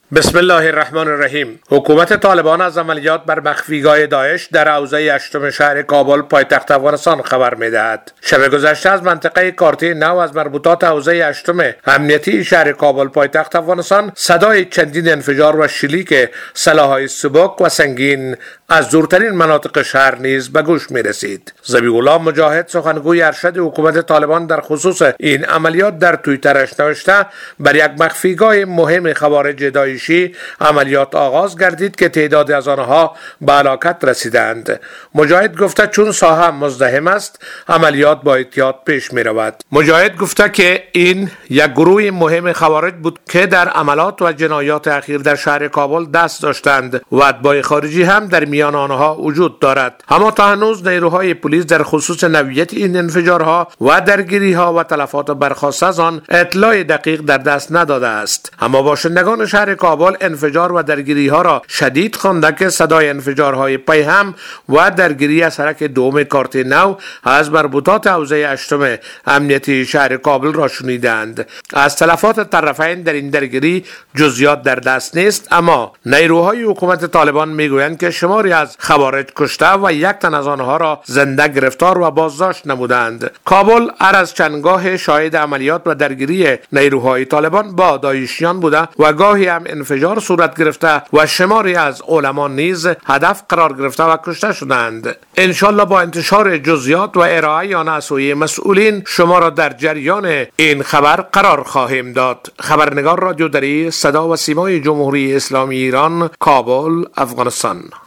بسم الله الرحمن الرحیم. حکومت طالبان از عملیات بر مخفیگاه داعش در حوزه هشتم شهر کابل پایتخت افغانستان خبر می‌دهد. شب گذشته از منطقه کارته نو از مربوطات حوزه هشتم امنیتی شهر کابل پایتخت افغانستان صدای چندین انفجار و شلیک سلاح‌های سبک و سنگین از دورترین مناطق شهر نیز به گوش می‌رسید. ذبیح الله مجاهد سخنگوی ارشد حکومت طالبان در خصوص این عملیات در توییترش نوشته بر یک مخفیگاه مهم خوارج داعشی عملیات آغاز گردید که تعدادی از آنها به هلاکت رسیدند. مجاهد گفته چون ساحه مزدحم است عملیات با احتیاط پیش می رود. مجاهد گفته که این یک گروه مهم خوارج بود که در عملات و جنایات اخیر در شهر کابل دست داشتند و اتباع خارجی هم در میان آنها وجود دارد. اما تا هنوز نیروهای پلیس در خصوص نوعیت این انفجارها و درگیری‌ها و تلفات برخاسته از آن اطلاع دقیق در دست نداده است. اما باشندگان شهر کابل انفجار و درگیری‌ها را شدید خوانده که صدای انفجارهای پیهم و درگیری از سرک دوم کارته نو از مربوطات حوزه هشتم امنیتی شهر کابل را شنیدند. از تلفات طرفین در این درگیری جزئیات در دست نیست، اما نیروهای حکومت طالبان میگویند که شماری از خوارج کشته و یک تن از آنها را زنده گرفتار و بازداشت نمودند. کابل هر از چندگاه شاهد عملیات و درگیری نیروهای طالبان با داعشیان بوده و گاهی هم انفجار صورت گرفته و شماری از علما نیز هدف قرار گرفته و کشته شدند. انشالله با انتشار جزئیات و ارائه آن از سوی مسئولین شما را در جریان این خبر قرار خواهیم داد. خبرنگار رادیو دری صدا و سیمای جمهوری اسلامی ایران، کابل، افغانستان.